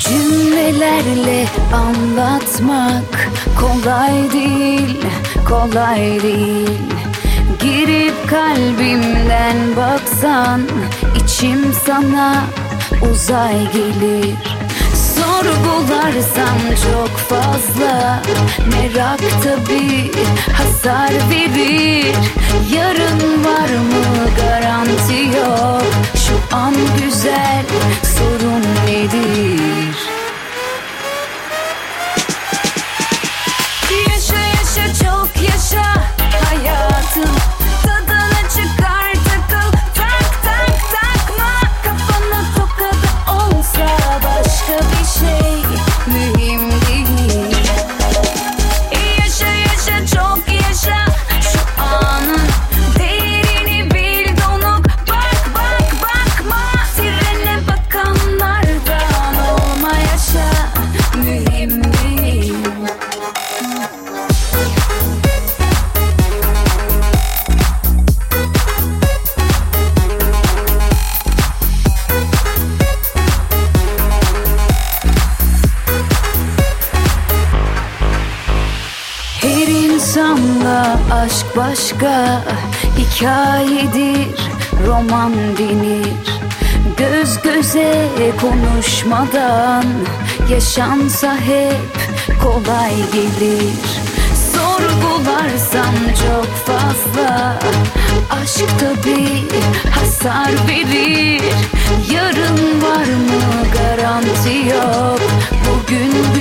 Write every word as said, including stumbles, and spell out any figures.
Cümlelerle anlatmak kolay değil, kolay değil. Girip kalbimden baksan içim sana uzay gelir. Sorgularsam çok fazla merak tabi hasar verir. Yarın var mı garanti yok. Şu an güzel, sorun nedir? Yaşa yaşa çok yaşa hayatın tadını çıkar, takıl tak tak takma. Kafana tokadı olsa başka bir şey mühim değil. Yaşa yaşa çok yaşa şu anın değerini bil, donuk bak bak bakma. Trene bakanlardan olma, yaşa mühim değil. Her insanla aşk başka hikayedir, roman denir. Göz göze konuşmadan yaşansa hep kolay gelir. Sorgularsam çok fazla aşk tabi hasar verir. Yarın var mı garanti yok. Bugün